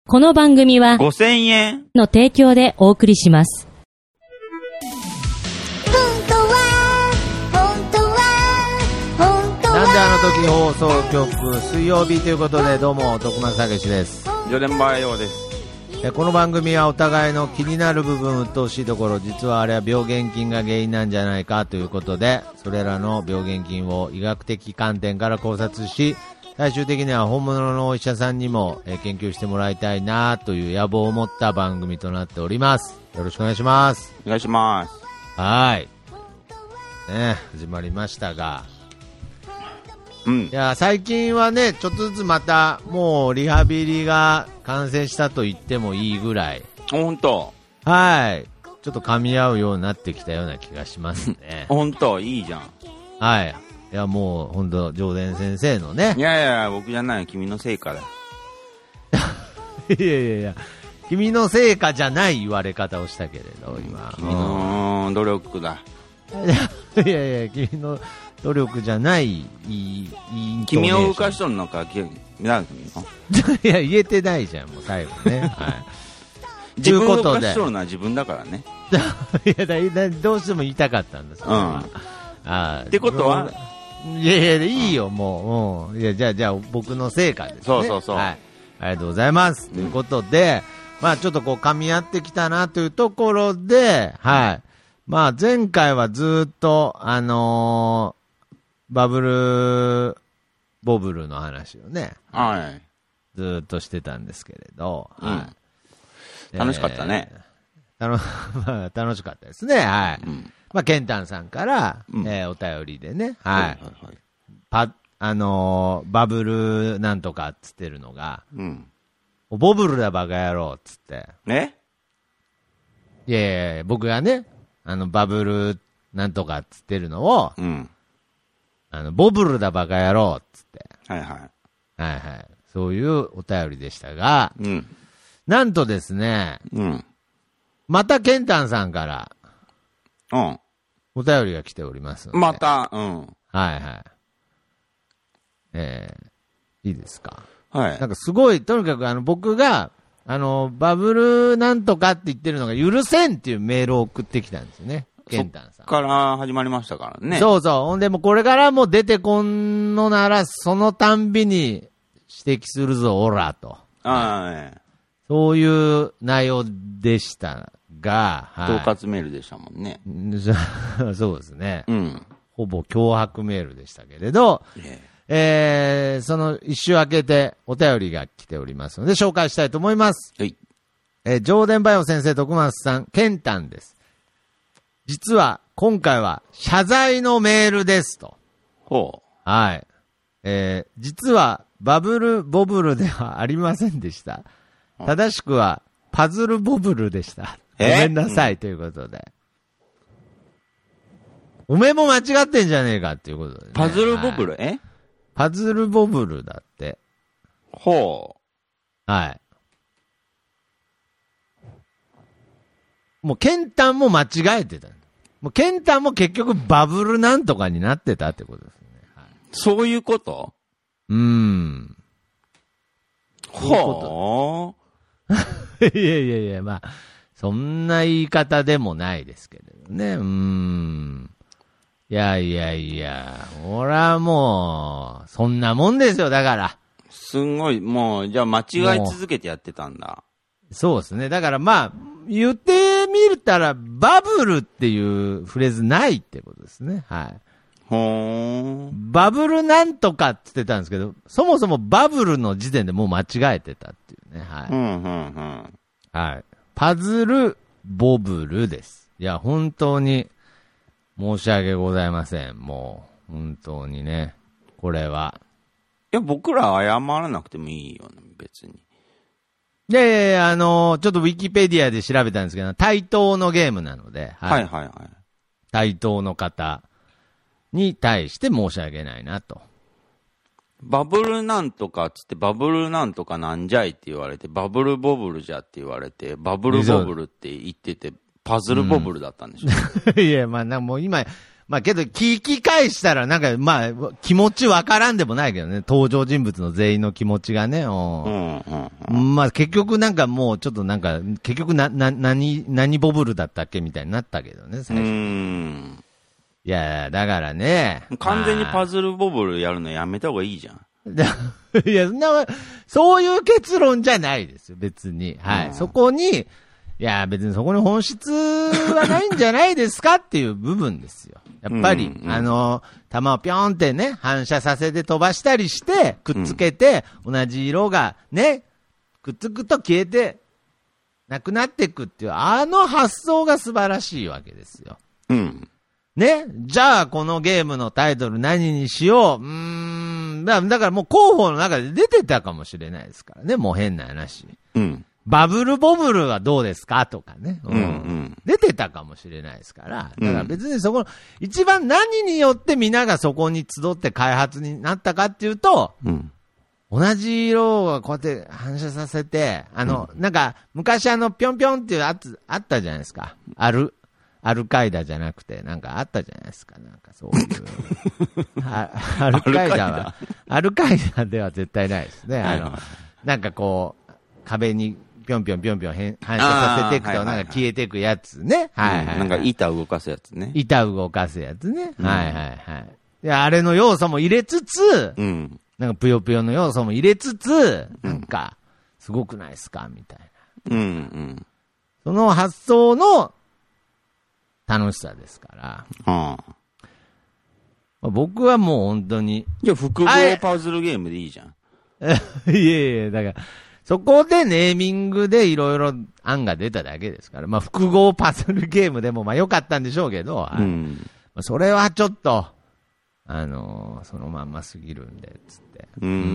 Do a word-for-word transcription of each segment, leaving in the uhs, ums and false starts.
この番組はごせんえんの提供でお送りします。 本当は本当は本当はなんであの時放送局水曜日ということで、どうも徳松武史です。 ジョレンバーヨーです。 えこの番組はお互いの気になる部分、鬱陶しいところ、実はあれは病原菌が原因なんじゃないかということで、それらの病原菌を医学的観点から考察し、最終的には本物のお医者さんにもえ研究してもらいたいなという野望を持った番組となっております。よろしくお願いします。 お願いします。 はい、ね、始まりましたが、 うん、 いや最近はね、ちょっとずつまたもうリハビリが完成したと言ってもいいぐらい、 本当、 はい、ちょっと噛み合うようになってきたような気がしますね。 本当いいじゃん。 はい、いやもう本当上田先生のね、 いやいや僕じゃない、君のせいかだ。 いやいやいや、君のせいかじゃない言われ方をしたけれど今、 君の努力だ。 いやいや、君の努力じゃない、いい、いい君を動かしとるのか、君のいや、言えてないじゃん、もう最後ね。はい、 自分を動かしとるのは自分だからね。 いやだだ、どうしても言いたかったんですよ。うん、あってことは、 いやいや、いいよ、もう、うん、いや、じゃあ、じゃあ、僕の成果ですね。 そうそうそう。 はい。ありがとうございます。うん、ということで、まあ、ちょっとこう、噛み合ってきたなというところで、はい。まあ、前回はずっと、あのー、バブル、ボブルの話をね、 はい。 ずっとしてたんですけれど、はい。 うん、楽しかったね。 えー、楽、まあ、楽しかったですね、はい。うん、まあ、ケンタンさんから、うん、えー、お便りでね、はい。はいはいはい、パあのー、バブルなんとかっつってるのが、うん、ボブルだバカ野郎っつって。 ね、 いやいや、僕がね、あの、バブルなんとかっつってるのを、うん、あの、ボブルだバカ野郎っつって。 はいはい。 はいはい。そういうお便りでしたが、うん、なんとですね、うん、またケンタンさんから、うん、お便りが来ておりますので。 また、うん。 はいはい。えー、いいですか。 はい。 なんかすごい、とにかくあの、僕が、あの、バブルなんとかって言ってるのが許せんっていうメールを送ってきたんですよね。ケンタンさん。 そっから始まりましたからね。 そうそう。ほんでもうこれからも出てこんのなら、そのたんびに指摘するぞ、オラと。 はい。 そういう内容でしたが、 はい。統括メールでしたもんね。 そうですね。 うん。 ほぼ脅迫メールでしたけれど、えー、その一周明けてお便りが来ておりますので紹介したいと思います。 はい。 えー、上田バイオ先生、徳松さん、ケンタンです。実は今回は謝罪のメールですと。 ほう。 はい。えー、実はバブルボブルではありませんでした。正しくはパズルボブルでした。ごめんなさい、ということで。おめえも間違ってんじゃねえかっていうことで、ね。 パズルボブル、はい、えパズルボブルだって。 ほう。はい。もうケンタンも間違えてた。もうケンタンも結局バブルなんとかになってたってことですね。はい、 そういうこと？ うーん。 ほう。いやいやいや、まあ、そんな言い方でもないですけれどね。うーん。いやいやいや、俺はもう、そんなもんですよ、だから。 すんごい、もう、じゃあ間違い続けてやってたんだ。 そうですね。だからまあ、言ってみるたら、バブルっていうフレーズないってことですね。はい。 ほーん。 バブルなんとかって言ってたんですけど、そもそもバブルの時点でもう間違えてたっていうね。はい。 うん、うん、うん。 はい。パズル、ボブルです。いや、本当に、申し訳ございません。もう、本当にね。これは。 いや、僕ら謝らなくてもいいよね、別に。 いやいやいや、あのー、ちょっとウィキペディアで調べたんですけど、対等のゲームなので、 はい、はいはいはい。 対等の方に対して申し訳ないなと。 バブルなんとかつって、バブルなんとかなんじゃいって言われて、バブルボブルじゃって言われて、バブルボブルって言ってて、パズルボブルだったんでしょ、 うん、いや、まあ、なんかもう今、まあけど聞き返したらなんかまあ気持ちわからんでもないけどね、登場人物の全員の気持ちがね、うんうんうん、 まあ結局なんかもうちょっとなんか、結局な、な、何、何ボブルだったっけみたいになったけどね、最初。 うーん。 いや、だからね。 完全にパズズルボブルやるのやめた方がいいじゃん。 ル。いや、そんな、そういう結論じゃないですよ、別に。はい。 うん、 そこに、いや、別にそこに本質はないんじゃないですかっていう部分ですよ。やっぱり、 うんうん、 あの、弾をぴょんってね、反射させて飛ばしたりして、くっつけて、うん、同じ色がね、くっつくと消えて、なくなっていくっていう、あの発想が素晴らしいわけですよ。 うん。 ね、じゃあこのゲームのタイトル何にしよう。うーん、だだからもう候補の中で出てたかもしれないですからね、もう変な話。 うん。 バブルボブルはどうですかとかね、 うんうん。 出てたかもしれないですから。だから別にそこ、一番何によって皆がそこに集って開発になったかっていうと、 うん、 同じ色をこうやって反射させて、あの、うん、なんか昔あのぴょんぴょんっていうあつあったじゃないですか。ある。アルカイダじゃなくて、なんかあったじゃないですか。なんかそういう。アルカイダは、アルカイダでは絶対ないですね。あの、なんかこう、壁にぴょんぴょんぴょんぴょん反射させていくと、なんか消えていくやつね。はいはい、はい。 なんか板動かすやつね。 板動かすやつね。うん、はいはいはい。いや、あれの要素も入れつつ、 うん、 なんかぷよぷよの要素も入れつつ、なんか、すごくないですかみたいな。うんうん。 その発想の、楽しさですから。 ああ、 まあ、僕はもう本当に。 いや、複合パズルゲームでいいじゃん。 いやいや、だから、そこでネーミングでいろいろ案が出ただけですから。まあ、複合パズルゲームでもまあ良かったんでしょうけど、うん、まあ、それはちょっと、あのー、そのまんますぎるんで、つって。 うんうん、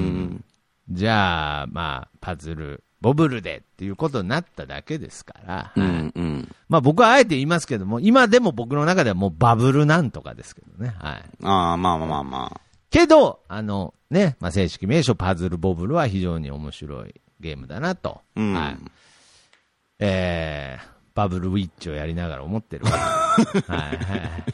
じゃあ、まあ、パズル、ボブルでっていうことになっただけですから。 うんうん、 まあ僕はあえて言いますけども、今でも僕の中ではもうバブルなんとかですけどね。はい。 ああ、まあまあまあまあ。 けど、あのね、まあ正式名称パズルボブルは非常に面白いゲームだなと。 うん、 はい。えー、バブルウィッチをやりながら思ってる。はいはい。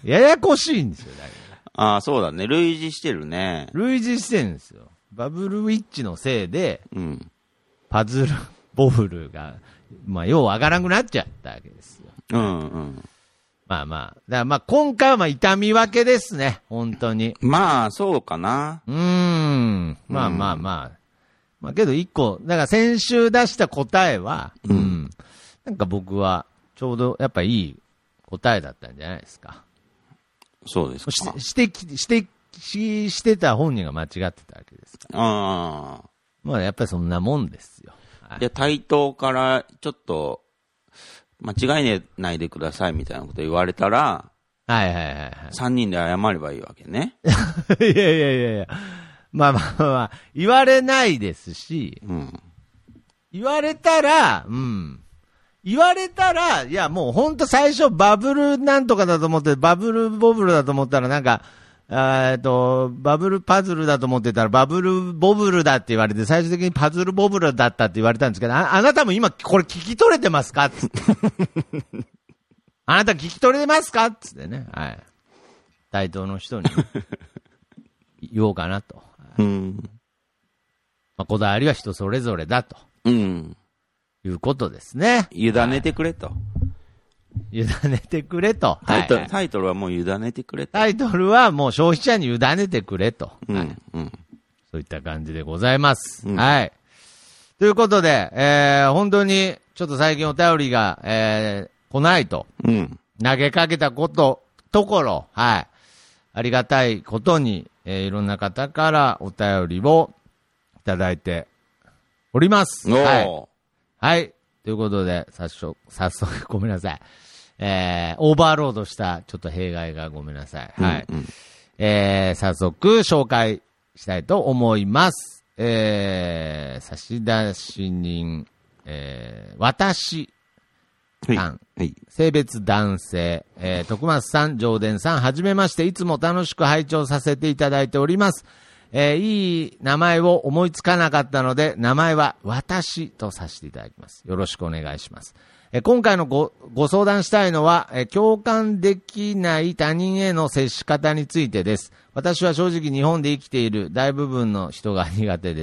ややこしいんですよ、だけど。ああ、そうだね。類似してるね。 類似してるんですよ。バブルウィッチのせいで、 うん。 パズル、ボブルが、まあ、よう上がらなくなっちゃったわけですよ。 うんうん。 まあまあ。だからまあ、今回はまあ、痛み分けですね。本当に。 まあ、そうかな。 うーん。まあまあまあ。まあ、けど一個、だから先週出した答えは、うん。うん、なんか僕は、ちょうど、やっぱいい答えだったんじゃないですか。 そうですか。 指摘、指摘してた本人が間違ってたわけですから。 ああ。 まあ、やっぱりそんなもんですよ。 はい、いや、対等からちょっと、間違いないでくださいみたいなこと言われたら、 はいはいはいはい。 三人で謝ればいいわけね。 いやいやいやいや。まあまあまあ、言われないですし、 うん、 言われたら、うん。言われたら、いやもうほんと最初バブルなんとかだと思って、バブルボブルだと思ったらなんか、えっと、バブルパズルだと思ってたら、バブルボブルだって言われて、最終的にパズルボブルだったって言われたんですけど、あ、あなたも今これ聞き取れてますかつって。あなた聞き取れてますかつってね。はい。対等の人に言おうかなと。 うん。 まあ、こだわりは人それぞれだと。 うん。 いうことですね。 委ねてくれと。 委ねてくれと。 タイトル、はいはい、タイトルはもう委ねてくれと。 タイトルはもう消費者に委ねてくれと。 うん。 はい、 うん。 そういった感じでございます。 うん、 はい。ということで、えー、本当に、ちょっと最近お便りが、えー、来ないと。 うん。 投げかけたこと、ところ、はい。ありがたいことに、えー、いろんな方からお便りをいただいております。はい。はい。ということで、早速、早速、ごめんなさい。えー、オーバーロードしたちょっと弊害がごめんなさい。はい。 うんうん、 えー、早速紹介したいと思います。えー、差出人、えー、私さん、 はいはい、 性別男性、えー、徳松さん、上田さん、はじめまして、いつも楽しく拝聴させていただいております。えー、いい名前を思いつかなかったので、名前は私とさせていただきます。よろしくお願いします。えー、今回のご、ご相談したいのは、えー、共感できない他人への接し方についてです。私は正直日本で生きている大部分の人が苦手です。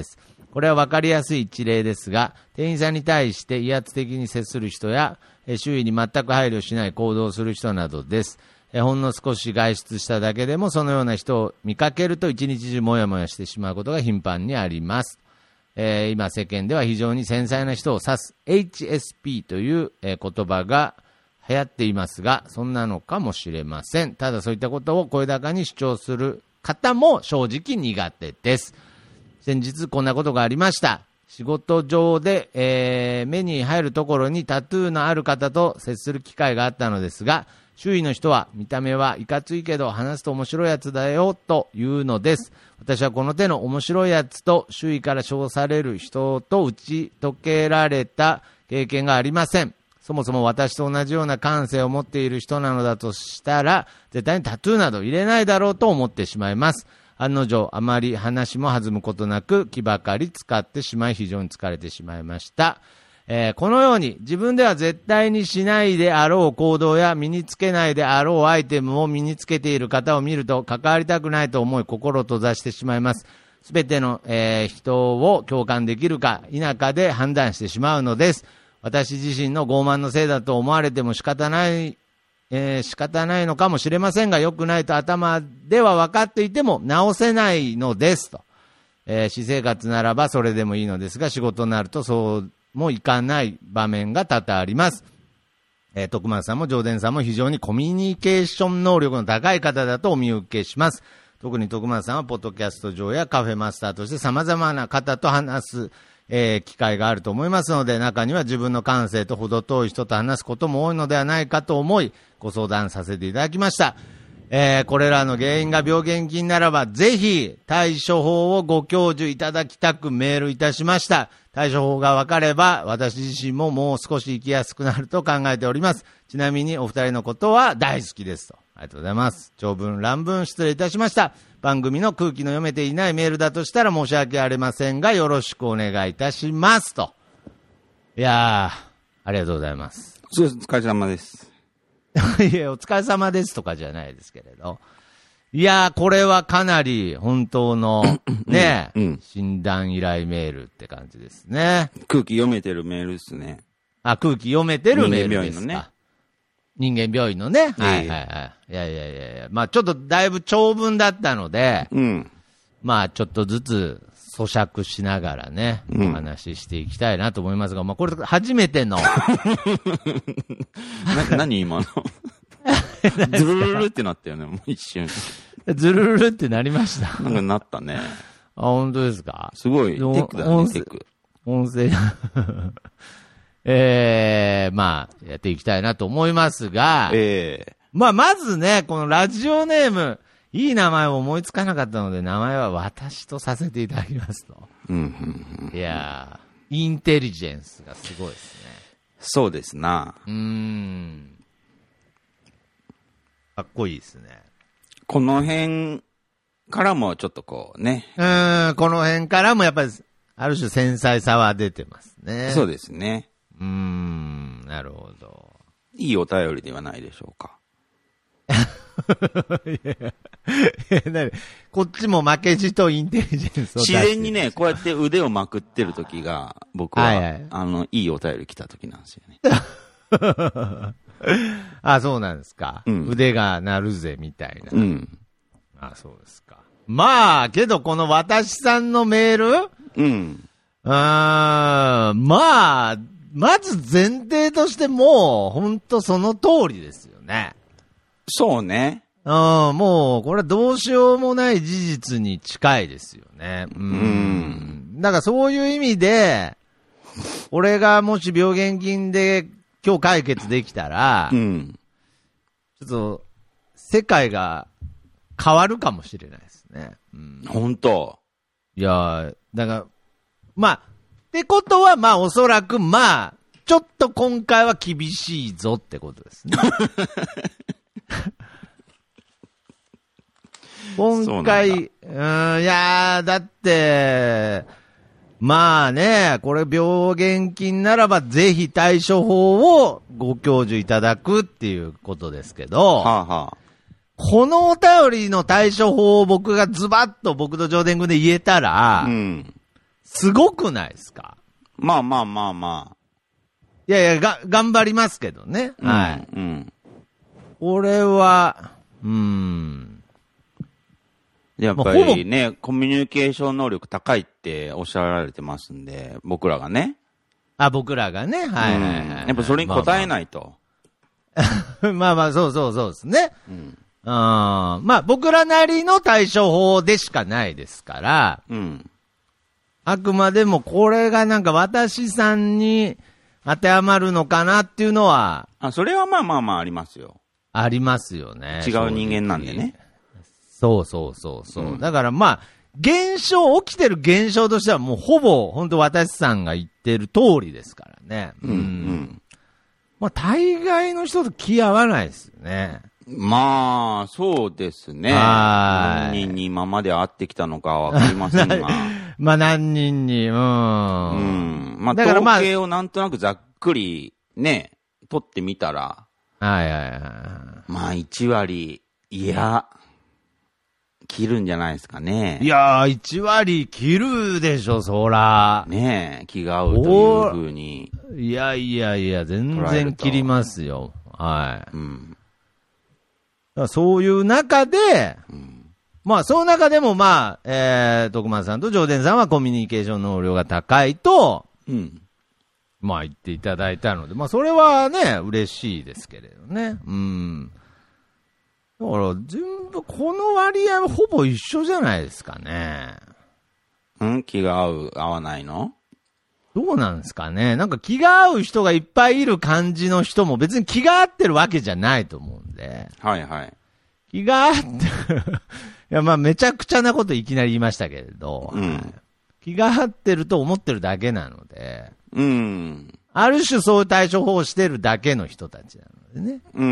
これは分かりやすい一例ですが、店員さんに対して威圧的に接する人や、え周囲に全く配慮しない行動をする人などです。えほんの少し外出しただけでもそのような人を見かけると一日中もやもやしてしまうことが頻繁にあります。えー、今世間では非常に繊細な人を指す エイチエスピー という、えー、言葉が流行っていますが、そんなのかもしれません。ただそういったことを声高に主張する方も正直苦手です。先日こんなことがありました。仕事上で、えー、目に入るところにタトゥーのある方と接する機会があったのですが、周囲の人は見た目はいかついけど話すと面白いやつだよと言うのです。私はこの手の面白いやつと周囲から称される人と打ち解けられた経験がありません。そもそも私と同じような感性を持っている人なのだとしたら、絶対にタトゥーなど入れないだろうと思ってしまいます。案の定、あまり話も弾むことなく気ばかり使ってしまい、非常に疲れてしまいました。えー、このように自分では絶対にしないであろう行動や身につけないであろうアイテムを身につけている方を見ると関わりたくないと思い心を閉ざしてしまいます。すべての、えー、人を共感できるか否かで判断してしまうのです。私自身の傲慢のせいだと思われても仕方ない、えー、仕方ないのかもしれませんが、良くないと頭では分かっていても直せないのですと。えー、私生活ならばそれでもいいのですが、仕事になるとそうもいかない場面が多々あります。えー、徳松さんも上田さんも非常にコミュニケーション能力の高い方だとお見受けします。特に徳松さんはポッドキャスト上やカフェマスターとして様々な方と話す、えー、機会があると思いますので、中には自分の感性と程遠い人と話すことも多いのではないかと思いご相談させていただきました。えー、これらの原因が病原菌ならばぜひ対処法をご教授いただきたくメールいたしました。対処法が分かれば私自身ももう少し生きやすくなると考えております。ちなみにお二人のことは大好きですと。ありがとうございます。長文乱文失礼いたしました。番組の空気の読めていないメールだとしたら申し訳ありませんがよろしくお願いいたしますと。いやーありがとうございます。 そうです。お疲れ様です。 いやお疲れ様ですとかじゃないですけれど、いやーこれはかなり本当のね、うんうん、診断依頼メールって感じですね。 空気読めてるメールですね。 あ、空気読めてるメールですか。人間病院のね。人間病院のね。 はいはいはい。 いやいやいやいや、まあちょっとだいぶ長文だったので、 うん、まあちょっとずつ咀嚼しながらね、うん、お話ししていきたいなと思いますが、まあこれ初めての。な何今のズルルルってなったよね、もう一瞬。 ズルルルってなりました。 なんかなったね。 あ、本当ですか。 すごい、テクだね、テク。 音声。えー、まあ、やっていきたいなと思いますが、 えー、 まあ、まずね、このラジオネーム、いい名前を思いつかなかったので、名前は私とさせていただきますと。 うんうんうん、 いやー、インテリジェンスがすごいですね。 そうですな。 うーん。かっこいいですね。 この辺からもちょっとこうね。 うーん、この辺からもやっぱり、ある種繊細さは出てますね。 そうですね。 うーん、なるほど。 いいお便りではないでしょうか。 いやいやこっちも負けじとインテリジェンスを自然にね、こうやって腕をまくってる時が、僕は、はいはい、あの、いいお便り来た時なんですよね。 あ、そうなんですか。うん、腕が鳴るぜ、みたいな。 うん。 あ、そうですか。まあ、けどこの私さんのメールうん。 あー、まあ、まず前提としてもう、ほんとその通りですよね。 そうね。 うん、もう、これはどうしようもない事実に近いですよね。うん。うんだからそういう意味で、俺がもし病原菌で今日解決できたら、 うん、 ちょっと、世界が変わるかもしれないですね。うん、 本当。 いや、だから、まあ、ってことは、まあ、おそらく、まあ、ちょっと今回は厳しいぞってことですね。今回、うーん、いやー、だって、まあね、これ病原菌ならばぜひ対処法をご教授いただくっていうことですけど、 はあはあ、 このお便りの対処法を僕がズバッと僕と上田君で言えたら、 うん、 すごくないですか？ まあまあまあまあ。 いやいや、が、頑張りますけどね。 うん、 はい。 うん。 これは、うーん。 やっぱりね、コミュニケーション能力高いっておっしゃられてますんで、僕らがね。 あ、僕らがね。はいはいはい、はいうん。やっぱそれに応えないと。 まあまあ、まあまあそうそうそうですね。 うん。 あまあ僕らなりの対処法でしかないですから、 うん。 あくまでもこれがなんか私さんに当てはまるのかなっていうのは。 あ、それはまあまあまあありますよ。 ありますよね。 違う人間なんでね。 そうそうそうそう、うん。だからまあ、現象、起きてる現象としてはもうほぼ本当私さんが言ってる通りですからね。 うん。うん、 まあ大概の人と気合わないですよね。 まあ、そうですね。 何人に今まで会ってきたのかはわかりませんが。 まあ何人に、うん。うん。 まあ、だからまあ、統計をなんとなくざっくりね、取ってみたら。 はいはいはい。 まあいち割、いや、切るんじゃないですかね。 いやー、いち割切るでしょ、そら。 ねえ、気が合うというふうに。 いやいやいや、全然切りますよ。はい。うん。そういう中で、うん、まあ、その中でもまあ、えー、徳間さんと上田さんはコミュニケーション能力が高いと、うん。まあ言っていただいたので、まあそれはね、嬉しいですけれどね。うん。だから全部この割合はほぼ一緒じゃないですかね。 うん？気が合う、合わないの？ どうなんですかね。なんか気が合う人がいっぱいいる感じの人も別に気が合ってるわけじゃないと思うんで。 はいはい。 気が合ってる。いやまあめちゃくちゃなこといきなり言いましたけれど。うん。はい、気が合ってると思ってるだけなので。 うん。 ある種そういう対処法をしてるだけの人たちなのでね。 うん。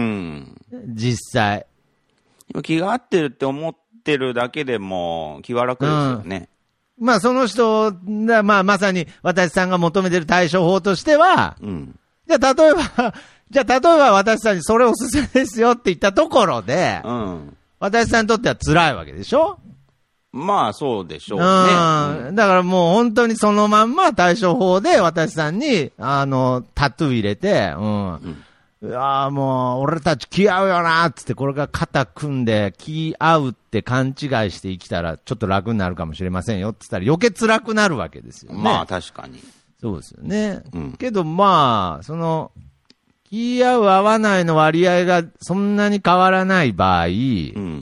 実際。 気が合ってるって思ってるだけでも気は楽ですよね。 うん、まあその人が、まあまさに私さんが求めてる対処法としては、うん、じゃあ例えば、じゃあ例えば私さんにそれおすすめですよって言ったところで、うん、私さんにとっては辛いわけでしょ？ まあそうでしょうね。 うん。だからもう本当にそのまんま対処法で私さんに、あの、タトゥー入れて、うん。うんいやーもう、俺たち気合うよなーっつって、これが肩組んで気合うって勘違いして生きたら、ちょっと楽になるかもしれませんよって言ったら余計辛くなるわけですよね。 まあ確かに。 そうですよね。うん、けどまあ、その、気合う合わないの割合がそんなに変わらない場合、うん、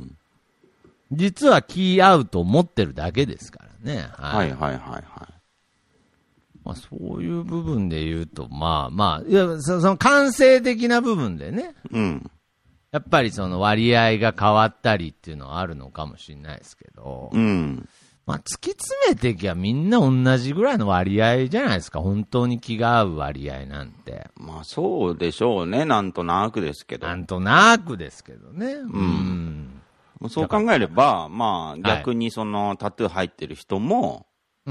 実は気合うと思ってるだけですからね。 はい、はい、はいはいはい。 まあ、そういう部分で言うと、まあまあ、いやその感性的な部分でね、うん、やっぱりその割合が変わったりっていうのはあるのかもしれないですけど、うん、まあ突き詰めていけばみんな同じぐらいの割合じゃないですか、本当に気が合う割合なんて。 まあそうでしょうね、なんとなくですけど。 なんとなくですけどね。うん。 うん、そう考えれば、まあ逆にそのタトゥー入ってる人も、うん。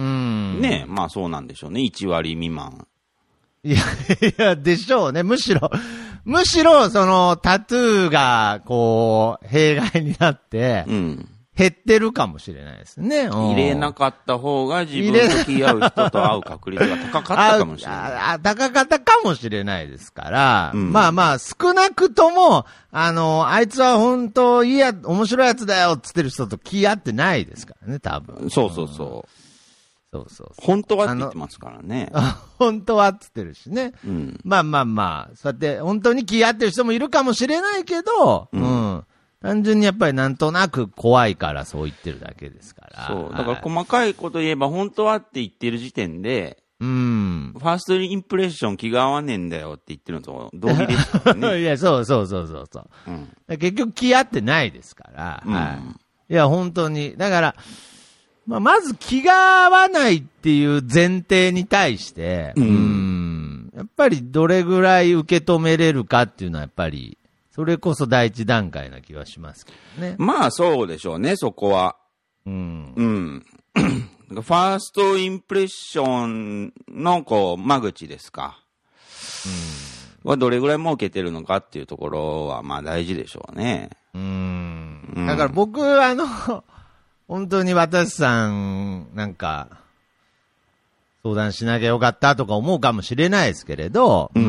ねえ、まあそうなんでしょうね。いち割未満。 いや、いや、でしょうね。むしろ、むしろ、その、タトゥーが、こう、弊害になって、うん。減ってるかもしれないですね。 入れなかった方が自分と気合う人と会う確率が高かったかもしれない。 ああ高かったかもしれないですから、うん、まあまあ、少なくとも、あの、あいつは本当いいや、面白いやつだよって言ってる人と気合ってないですからね、多分。 そうそうそう。そうそうそう本当はって言ってますからね。 本当はって言ってるしね。うん、まあまあまあ、そうやって本当に気合ってる人もいるかもしれないけど、うん、うん、単純にやっぱりなんとなく怖いからそう言ってるだけですから。 そう。だから細かいこと言えば本当はって言ってる時点で、うん。ファーストインプレッション気が合わねえんだよって言ってるのと同義ですからね。 いや、そうそうそうそうそう、うん。結局気合ってないですから。うん、はい。いや、本当に。だから、まあ、まず気が合わないっていう前提に対して、うん、うんやっぱりどれぐらい受け止めれるかっていうのはやっぱり、それこそ第一段階な気はしますけどね。 まあそうでしょうね、そこは。うん。うん。ファーストインプレッションのこう、間口ですか。うん。はどれぐらい儲けてるのかっていうところはまあ大事でしょうね。うん。 うん、だから僕、あの、本当に私さん、なんか、 相談しなきゃよかったとか思うかもしれないですけれど、 うん。 うん、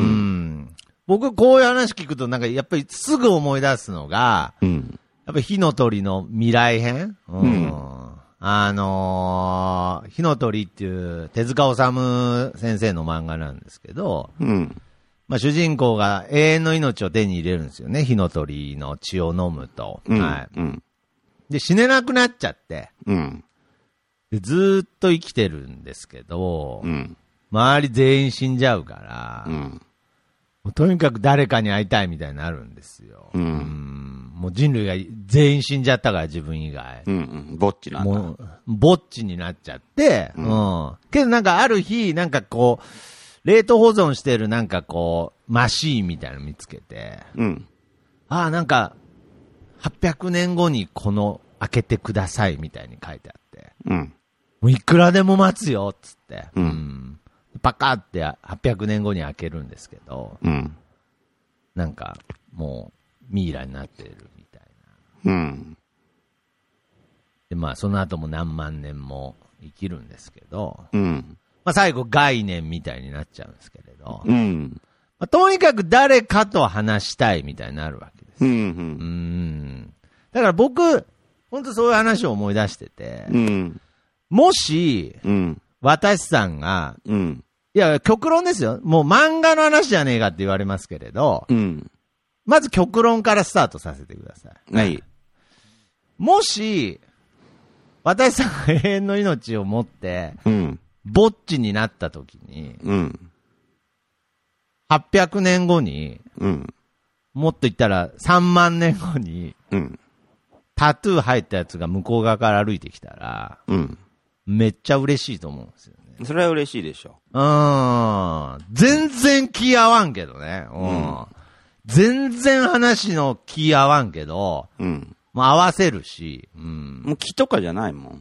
僕こういう話聞くとなんかやっぱりすぐ思い出すのが、 うん。 やっぱ火の鳥の未来編、うんうん、あのー、火の鳥っていう手塚治虫先生の漫画なんですけど、 うん。 まあ主人公が永遠の命を手に入れるんですよね。火の鳥の血を飲むと。 うん、 はい。 うん。 で、死ねなくなっちゃって、 うん。 でずーっと生きてるんですけど、 うん。 周り全員死んじゃうから、 うん。 もうとにかく誰かに会いたいみたいになるんですよ。 うん。 うんもう人類が全員死んじゃったから自分以外。 うんうん。ぼっちなんだ。 もう、ぼっちになっちゃって、うん。うん、けどなんかある日、なんかこう、冷凍保存してるなんかこう、マシーンみたいなの見つけて、 うん。 ああ、なんか、はっぴゃくねんごにこの開けてくださいみたいに書いてあって、 うん。 もういくらでも待つよ、つって。 うん。 うん、パカってはっぴゃくねんごに開けるんですけど、 うん。 なんか、もう、ミイラになってるみたいな。 うん。 で、まあ、その後も何万年も生きるんですけど、 うん。 まあ、最後概念みたいになっちゃうんですけれど、 うん。 まあ、とにかく誰かと話したいみたいになるわけです。 うん。ううんん。だから僕、本当そういう話を思い出してて、 うん。 もし、 うん。 私さんが、 うん。 いや、極論ですよ。もう漫画の話じゃねえかって言われますけれど、 うん。 まず極論からスタートさせてください。 はい。 もし、私さんが永遠の命を持って、 うん。 ぼっちになった時に、 うん。 はっぴゃくねんごに、 うん。 もっと言ったらさんまんねんごに、 うん。 タトゥー入ったやつが向こう側から歩いてきたら、 うん。 めっちゃ嬉しいと思うんですよね。 それは嬉しいでしょ。 うーん。全然気合わんけどね。うん。うん、全然話の気合わんけど、 うん。 もう合わせるし、うん。 もう気とかじゃないもん。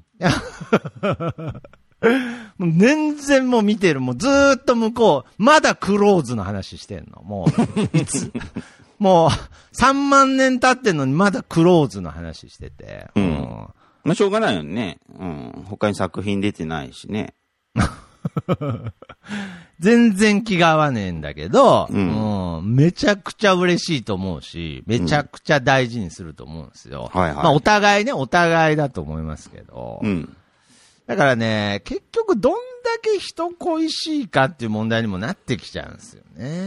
もう全然もう見てる。もうずーっと向こう、まだクローズの話してんの。もう、いつ、もうさんまんねん経ってんのにまだクローズの話してて。 うん。うん、まあしょうがないよね。うん。他に作品出てないしね。 全然気が合わねえんだけど、 うん、 うん、めちゃくちゃ嬉しいと思うし、めちゃくちゃ大事にすると思うんですよ。 うん、はいはい。 まあお互いね、お互いだと思いますけど。 うん。 だからね、結局どんだけ人恋しいかっていう問題にもなってきちゃうんですよね。うん、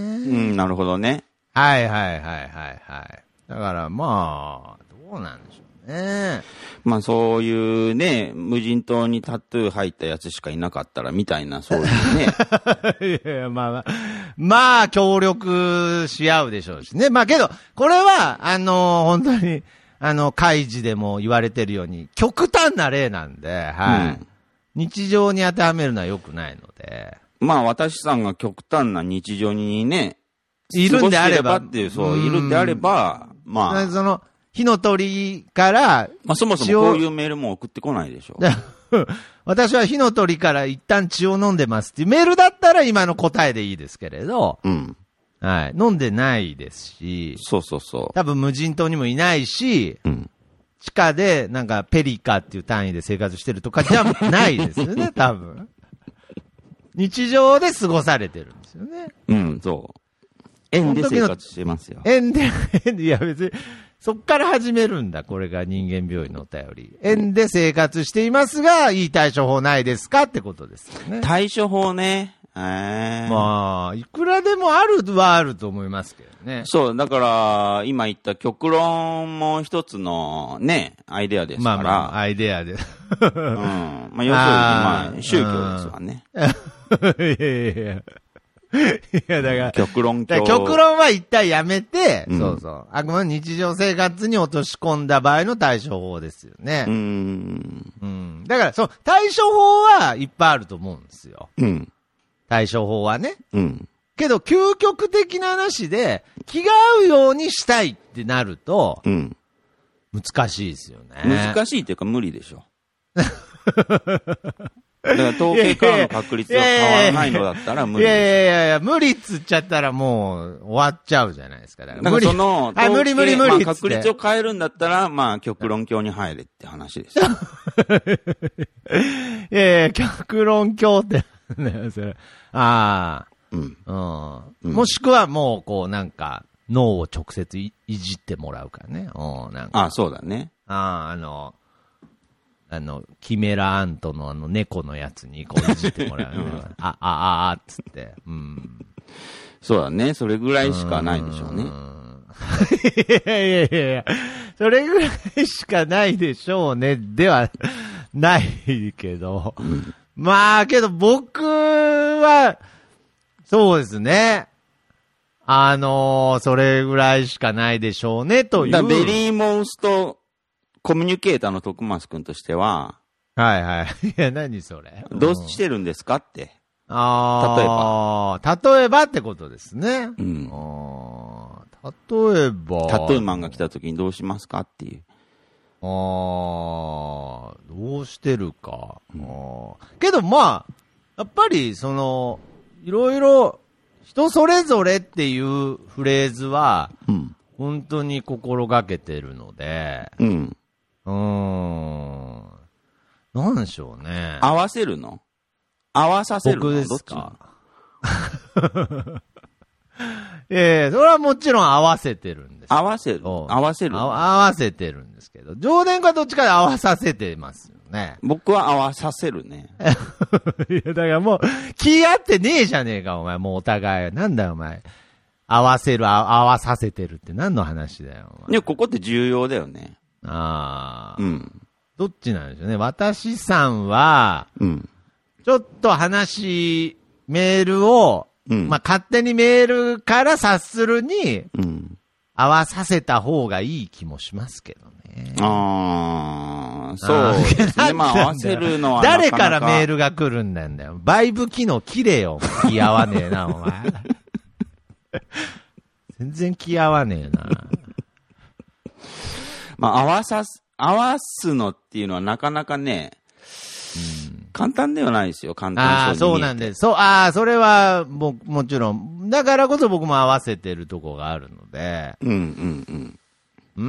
なるほどね。 はいはいはいはいはい。だからまあ、どうなんでしょうね。 まあそういうね、無人島にタトゥー入ったやつしかいなかったらみたいな、そういうね。 いやいや、まあまあ、まあ協力し合うでしょうしね。まあけど、これは、あのー、本当に、あの、開示でも言われてるように、極端な例なんで、はい。うん、日常に当てはめるのは良くないので。 まあ私さんが極端な日常にね、 いるんであれば。 っていう、そう、いるんであれば、まあ。 その、火の鳥から、 まあそもそもこういうメールも送ってこないでしょ。 私は火の鳥から一旦血を飲んでますっていうメールだったら今の答えでいいですけれど、 うん。 はい。飲んでないですし、 そうそうそう。 多分無人島にもいないし、 うん。 地下でなんかペリカっていう単位で生活してるとかじゃないですよね、多分。日常で過ごされてるんですよね。 うん、そう。円で生活してますよ。 円で、円で、いや別に、そっから始めるんだ、これが人間病院のお便り。円で生活していますが、いい対処法ないですかってことですよね。 対処法ね。えー、 まあ、いくらでもあるはあると思いますけどね。 そう、だから、今言った極論も一つのね、アイデアですから。まあまあ、アイデアで。 うん。まあ、要するに、まあ、宗教ですわね。 いやいやいや。いや、だから、 極論教。 極論は一旦やめて、 うん、 そうそう。あくまで日常生活に落とし込んだ場合の対処法ですよね。 うん。 うん。だから、そう、対処法はいっぱいあると思うんですよ。 うん。 対処法はね。 うん。 けど、究極的な話で、気が合うようにしたいってなると、 うん。 難しいですよね。 難しいっていうか無理でしょ。だから統計からの確率が変わらないのだったら無理。 いやいやいやいや、無理っつっちゃったらもう終わっちゃうじゃないですか。だから無理。 だからその、 はい、無理無理無理。 まあ、確率を変えるんだったら、まあ、極論教に入れって話ですよ。 いやいや、極論教ってね、それ。ああ。うん。うん。もしくはもう、こう、なんか、脳を直接 い, いじってもらうからね。うん、なんか。 あ、そうだね。 ああ、あの、あの、キメラアントのあの猫のやつにこういじってもらう、ね。うん、あ、あ、あ、あ、つって。うん。 そうだね。それぐらいしかないでしょうね。 いやいやいやいや、それぐらいしかないでしょうね。ではないけど。うん、まあ、けど僕は、そうですね。あのー、それぐらいしかないでしょうね、という。 だベリーモンストコミュニケーターの徳松くんとしては。 はいはい。いや、何それ。 どうしてるんですかって。 ああ。例えば。例えばってことですね。 うん。 あ例えば。 タトゥーマンが来た時にどうしますかっていう。 ああ。どうしてるか。うん、あけどまあ、やっぱりその、いろいろ、人それぞれっていうフレーズは、うん、本当に心がけてるので、 うん。 うーん。なんでしょうね。 合わせるの合わさせるの僕ですかええ、それはもちろん合わせてるんです。 合わせる合わせる合わせてるんですけど、上田かどっちかで合わさせてますよね。 僕は合わさせるね。 いや、だからもう、気合ってねえじゃねえか、お前。もうお互い。なんだよ、お前。合わせる、合わさせてるって何の話だよ、お前。 いや、ここって重要だよね。 ああ。 うん。 どっちなんでしょうね。私さんは、 うん。 ちょっと話、メールを、うん、まあ、勝手にメールから察するに、うん、合わさせた方がいい気もしますけどね。 ああ、そうですね。まあ、合わせるのはなかなか。 誰からメールが来るんだよ。バイブ機能切れよ。気合わねえな、お前。全然気合わねえな。 まあ、合わさす、合わすのっていうのはなかなかね、うん、簡単ではないですよ、簡単そうに見えて。 ああ、そうなんです。そう、ああ、それはも、もちろん。だからこそ僕も合わせてるとこがあるので。 うんうんうん。 うー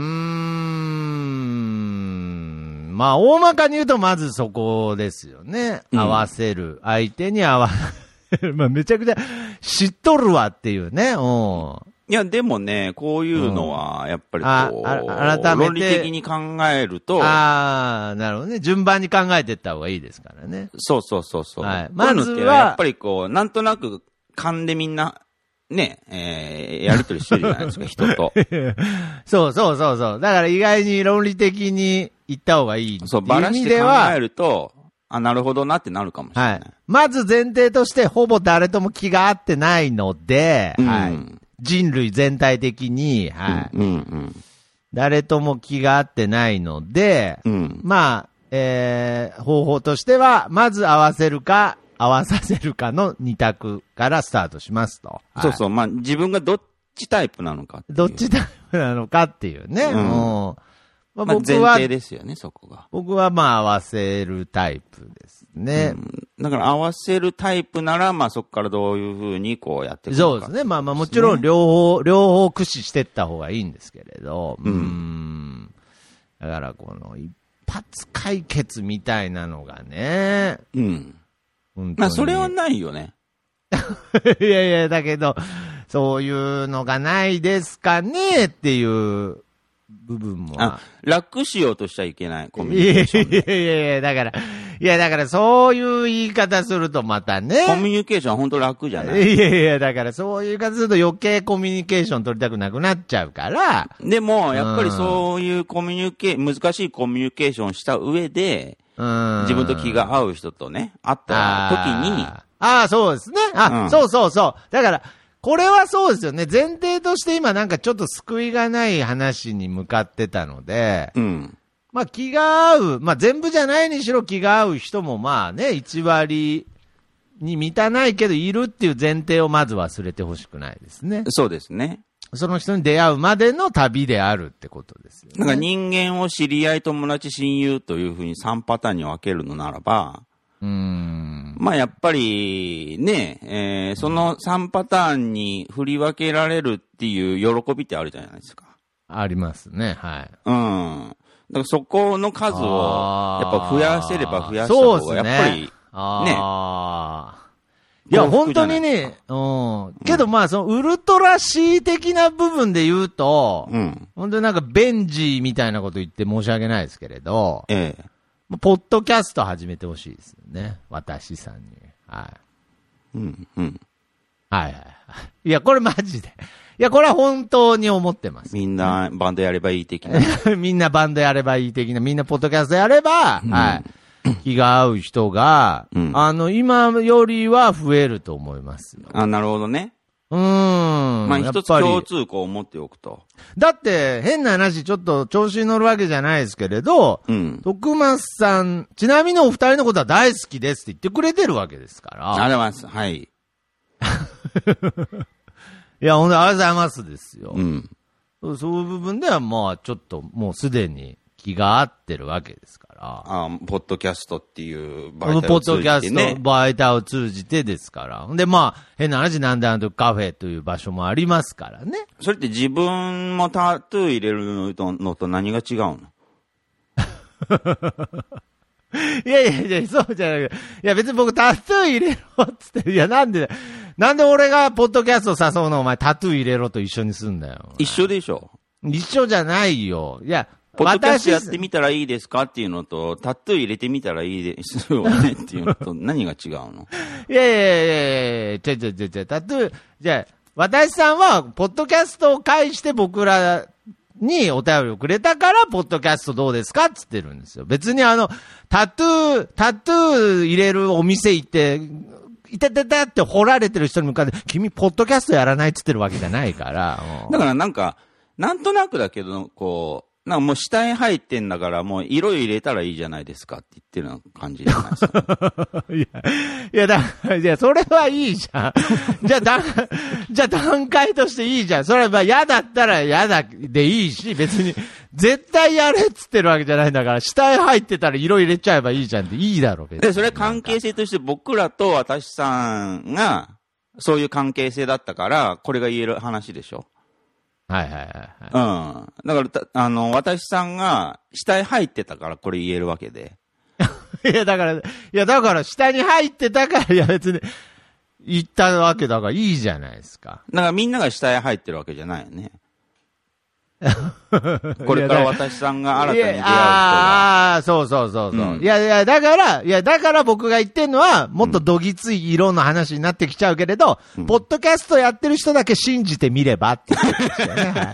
ん。まあ、大まかに言うとまずそこですよね。合わせる。うん、相手に合わせる。まあ、めちゃくちゃ知っとるわっていうね。うん。 いや、でもね、こういうのは、やっぱりこう、うん、あ改めて論理的に考えると。 ああ、なるほどね。順番に考えていった方がいいですからね。 そうそうそうそう。 はい。まずは、 やっぱりこう、なんとなく勘でみんな、ね、えー、やりとりしてるじゃないですか、人と。 そうそうそうそう。だから意外に論理的に言った方がいいっていう意味では。そう、 バラして考えると、あ、なるほどなってなるかもしれない。はい。 まず前提として、ほぼ誰とも気が合ってないので、うん、はい。人類全体的に、はい、うんうんうん。誰とも気が合ってないので、うん、まあ、えー、方法としては、まず合わせるか、合わさせるかの二択からスタートしますと。 そうそう、はい、まあ自分がどっちタイプなのかっていう。 どっちタイプなのかっていうね。うん。もうまあ、僕は前提ですよね、そこが。 僕はまあ合わせるタイプですね。 うん、だから合わせるタイプなら、まあそこからどういうふうにこうやっていくか、ね。 そうですね。まあまあもちろん両方、両方駆使していった方がいいんですけれど。うん。うんだからこの一発解決みたいなのがね。 うん。まあそれはないよね。 いやいや、だけど、そういうのがないですかねっていう部分も。 あ、楽しようとしちゃいけない、コミュニケーションで。 いやいやいや、だから、いやだからそういう言い方するとまたね。 コミュニケーションは本当楽じゃない。 いやいや、だからそういう言い方すると余計コミュニケーション取りたくなくなっちゃうから。 でも、やっぱりそういうコミュニケー、難しいコミュニケーションをした上で、うん、自分と気が合う人とね、会った時に。 ああ、そうですね。あ、うん、そうそうそう。だから、これはそうですよね。前提として今なんかちょっと救いがない話に向かってたので、 うん、 まあ気が合う、まあ全部じゃないにしろ気が合う人もまあね、いち割に満たないけどいるっていう前提をまず忘れてほしくないですね。 そうですね。 その人に出会うまでの旅であるってことですよね。 なんか人間を知り合い、友達、親友というふうにさんパターンに分けるのならば、 うーんまあやっぱりね、えー、そのさんパターンに振り分けられるっていう喜びってあるじゃないですか。 ありますね、はい。 うん。だからそこの数をやっぱ増やせれば増やした方がやっぱりね。 あいや、本当にね、うん。けどまあ、その、ウルトラ C 的な部分で言うと、うん。本当になんか、ベンジーみたいなこと言って申し訳ないですけれど、ええ。ポッドキャスト始めてほしいですよね。私さんに。はい。うん、うん。はいはいはい。いや、これマジで。いや、これは本当に思ってます。 みんなバンドやればいい的な。 みんなバンドやればいい的な。みんなポッドキャストやれば、うん、はい。気が合う人が、うん、あの、今よりは増えると思いますよ。 あ、なるほどね。 うーん。 まあ、一つ共通項を持っておくと。 だって、変な話、ちょっと調子に乗るわけじゃないですけれど、うん。徳松さん、ちなみにお二人のことは大好きですって言ってくれてるわけですから。 ありがとうございます。はい。 いや、ほんと、ありがとうございますですよ。うん。そういう部分では、まあ、ちょっと、もうすでに気が合ってるわけですから。 ああ、ポッドキャストっていう媒体を通じて、ね。 ポッドキャスト、媒体を通じてですから。で、まあ、変な話、なんであのカフェという場所もありますからね。 それって自分もタトゥー入れるのとのと何が違うの？ いやいやいや、そうじゃない。いや、別に僕タトゥー入れろっつって、いや、なんで、なんで俺がポッドキャスト誘うのお前タトゥー入れろと一緒にすんだよ。 一緒でしょ。 一緒じゃないよ。いや、 ポッドキャストやってみたらいいですかっていうのと、タトゥー入れてみたらいいですよねっていうのと、何が違うの？ いやいやいやいや、ちょちょちょちょ、タトゥー、じゃあ、私さんは、ポッドキャストを介して僕らにお便りをくれたから、ポッドキャストどうですかって言ってるんですよ。別にあの、タトゥー、タトゥー入れるお店行って、いてててって掘られてる人に向かって、君、ポッドキャストやらないって言ってるわけじゃないから。 だからなんか、なんとなくだけど、こう、なんかもう下に入ってんだから、もう色入れたらいいじゃないですかって言ってるような感じじゃないですか。 いや、いや、だから、いや、それはいいじゃん。じゃあ、だ、じゃあ段階としていいじゃん。それは嫌だったら嫌だでいいし、別に、絶対やれっつってるわけじゃないんだから、下へ入ってたら色入れちゃえばいいじゃんっていいだろ、別に。 で、それ関係性として僕らと私さんが、そういう関係性だったから、これが言える話でしょ。 はいはいはい、はい。 うん。だから、あの、私さんが下へ入ってたからこれ言えるわけで。 いや、だから、いや、だから下に入ってたから、いや別に、言ったわけだからいいじゃないですか。 だからみんなが下へ入ってるわけじゃないよね。これから私さんが新たに出会う人が。 ああ、そうそうそうそう、うん。いやいや、だから、いや、だから僕が言ってんのは、もっとどぎつい色の話になってきちゃうけれど、うん、ポッドキャストやってる人だけ信じてみればって言ってましたよね。はい、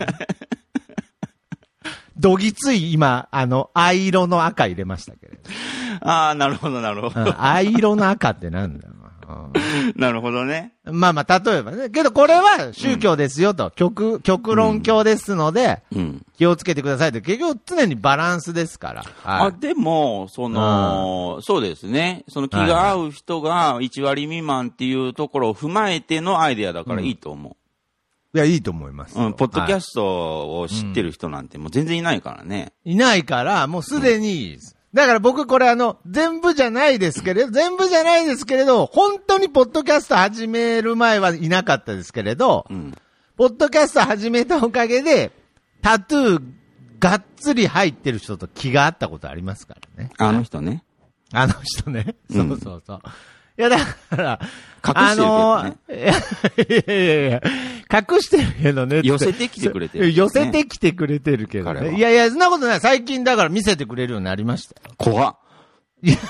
どぎつい今、あの、藍色の赤入れましたけれど。 ああ、なるほどなるほど。 藍色の赤ってなんだよ。 なるほどね。 まあまあ、例えばね。けどこれは宗教ですよと。うん、極、極論教ですので、うん、気をつけてくださいと。結局常にバランスですから。 はい、あ、でも、その、うん、そうですね。その気が合う人がいち割未満っていうところを踏まえてのアイデアだからいいと思う。 うん、いや、いいと思います。 うん、ポッドキャストを知ってる人なんてもう全然いないからね。 いないから、もうすでにいいです。だから僕これあの、全部じゃないですけれど、全部じゃないですけれど、本当にポッドキャスト始める前はいなかったですけれど、うん、ポッドキャスト始めたおかげで、タトゥーがっつり入ってる人と気が合ったことありますからね。 あの人ね。 あの人ね。そうそうそう。うん、いやだから、 隠してるけどね。 あのー、いやいやいや、隠してるけどね。 寄せてきてくれてる、ね。 寄せてきてくれてるけどね。いやいや、そんなことない。最近だから見せてくれるようになりましたよ。 怖っ。 いや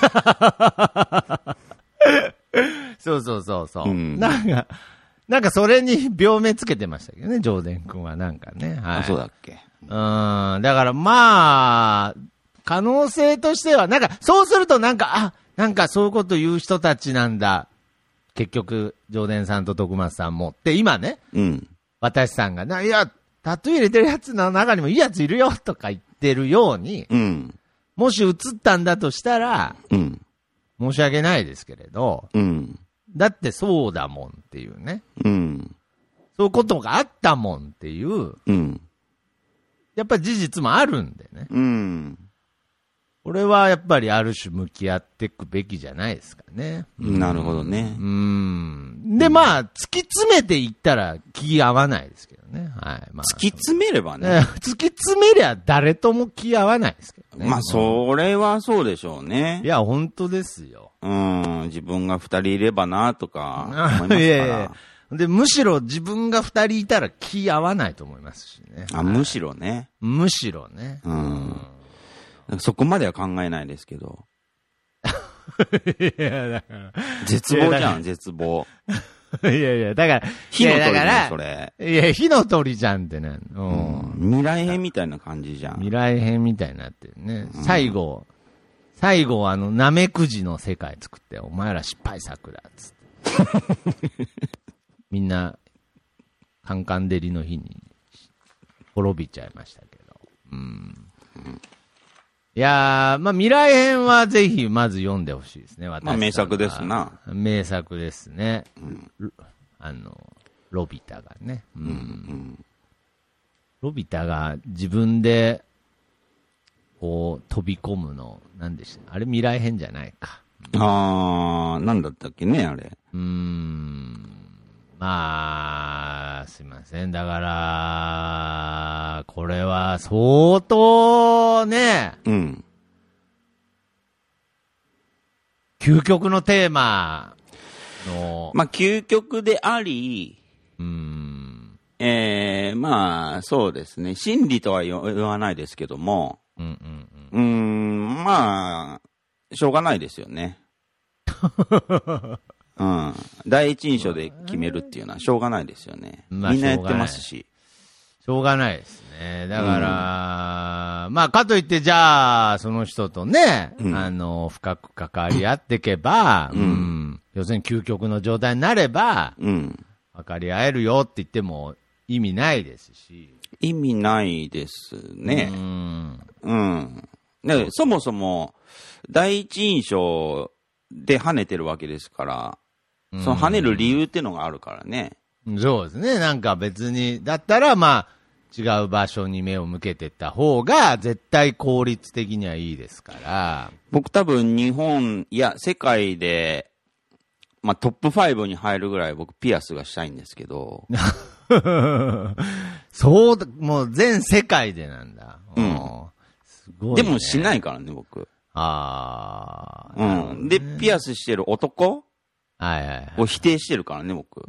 そうそうそうそう、うん。なんか、なんかそれに病名つけてましたけどね、ジョーデン君はなんかね。はい。 あ、そうだっけ。 うん。だからまあ、可能性としては、なんか、そうするとなんか、あ、なんかそういうこと言う人たちなんだ。結局、ジョーデンさんと徳松さんも。って今ね、うん、私さんがな、いや、タトゥー入れてるやつの中にもいいやついるよとか言ってるように、うん、もし映ったんだとしたら、うん、申し訳ないですけれど、うん、だってそうだもんっていうね、うん、そういうことがあったもんっていう、うん、やっぱり事実もあるんでね。うん、 これはやっぱりある種向き合っていくべきじゃないですかね。 なるほどね。 うん。で、まあ、突き詰めていったら気合わないですけどね。はい。まあ、 突き詰めればね。 突き詰めりゃ誰とも気合わないですけどね。 まあ、それはそうでしょうね。 いや、本当ですよ。 うん。自分が二人いればな、とか思いますから。いやいやで、むしろ自分が二人いたら気合わないと思いますしね。 あ、むしろね。 むしろね。 うん。うん、そこまでは考えないですけど。 いや、だから。 絶望じゃん、絶望。 いやいや、だから、 火の鳥じゃん、それ。 いや、火の鳥じゃんってね。 うん。未来編みたいな感じじゃん。 未来編みたいになってるね。うん、最後、最後、あの、ナメクジの世界作って、お前ら失敗作だ、つって。みんな、カンカン照りの日に、滅びちゃいましたけど。うん。うん、いやー、まあ、未来編はぜひ、まず読んでほしいですね、私。 まあ、名作ですな。 名作ですね。 うん、 あの、ロビタがね。 うんうん、 ロビタが自分で、こう、飛び込むの、なんでしたあれ未来編じゃないか。 あー、なんだったっけね、あれ。 うーん。まあ、すいません。だから、これは相当ね、 うん。 究極のテーマの。 まあ、究極であり、 うーん。 ええー、まあ、そうですね。真理とは言わないですけども、 うんうんうん。うーん、まあ、しょうがないですよね。うん。第一印象で決めるっていうのはしょうがないですよね。まあ、みんなやってますし。 しょうがないですね。だから、うん、まあ、かといって、じゃあ、その人とね、うん、あの、深く関わり合っていけば、うん、うん、要するに究極の状態になれば、 うん、 分かり合えるよって言っても意味ないですし。 意味ないですね。 うん。 うん。ね、そもそも、第一印象で跳ねてるわけですから、その跳ねる理由っていうのがあるからね。 そうですね。なんか別に、だったらまあ、違う場所に目を向けていった方が、絶対効率的にはいいですから。 僕多分日本、いや、世界で、まあトップファイブに入るぐらい僕ピアスがしたいんですけど。 そう、もう全世界でなんだ。 うん。 すごい、ね。 でもしないからね、僕。 ああ。 うん。で、ピアスしてる男はいはいはい。 を否定してるからね、僕。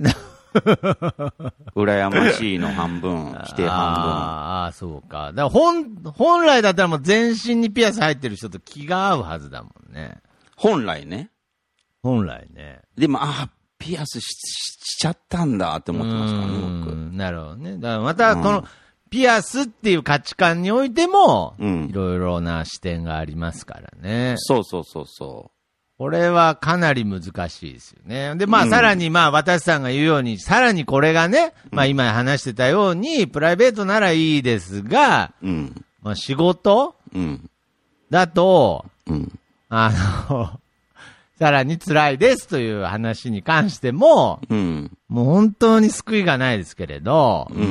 羨ましいの半分、否定半分。 ああ、そうか。だから本、本来だったらもう全身にピアス入ってる人と気が合うはずだもんね。 本来ね。 本来ね。 でも、ああ、ピアス し, しちゃったんだって思ってますからね、僕。 なるほどね。だからまた、この、ピアスっていう価値観においても、 うん、 いろいろな視点がありますからね。 そうそうそうそう。 これはかなり難しいですよね。で、まあ、さらに、まあ、私さんが言うように、さらにこれがね、まあ、今話してたように、プライベートならいいですが、 うん、 まあ、仕事、 うん、 だと、 うん、 あの、さらに辛いですという話に関しても、 うん、 もう本当に救いがないですけれど、 うん、